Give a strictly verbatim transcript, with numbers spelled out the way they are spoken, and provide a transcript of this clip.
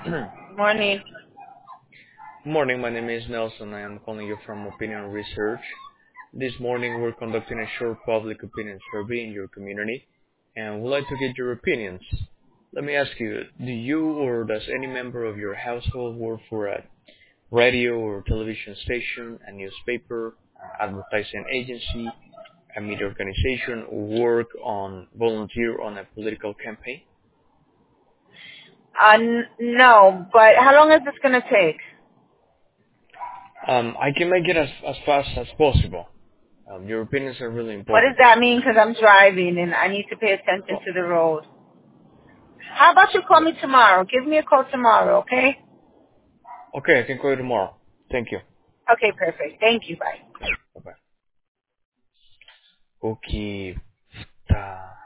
Morning. Morning, my name is Nelson. I am calling you from Opinion Research. This morning we're conducting a short public opinion survey in your community and would like to get your opinions. Let me ask you, do you or does any member of your household work for a radio or television station, a newspaper, advertising agency, a media organization, or work on volunteer on a political campaign? Uh, n- no, but how long is this going to take? Um, I can make it as, as fast as possible. Um, your opinions are really What does important. that mean? Because I'm driving and I need to pay attention to the road. How about you call me tomorrow? Give me a call tomorrow, okay? Okay, I can call you tomorrow. Thank you. Okay, perfect. Thank you. Bye. Bye-bye. Okay. Ta.